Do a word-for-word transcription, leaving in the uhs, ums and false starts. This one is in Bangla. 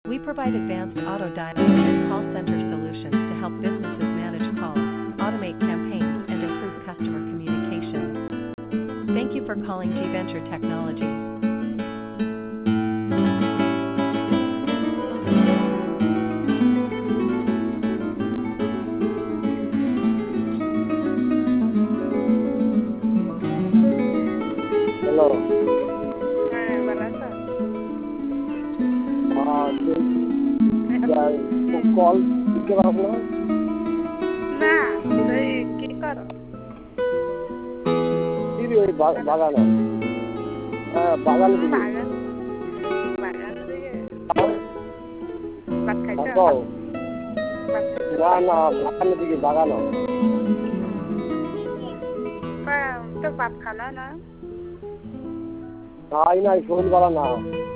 We provide advanced auto dialing and call center solutions to help businesses manage calls, automate campaigns, and improve customer communication. Thank you for calling G Venture Technology. Hello. হ্যাঁ, ভালো আছো? আহ, সেই কল দিতে পারবো না। না, তুই কি করো? দিদি ওই বা- বাগানে হ্যাঁ বাগানে দিদি বাগান বাগান থেকে ভাত খাইছো? দেখো ভাত খাইছো? না না বাগানে দিদি বাগানো তা- তো ভাত খালা না? নাই নাই শরীর ভালো না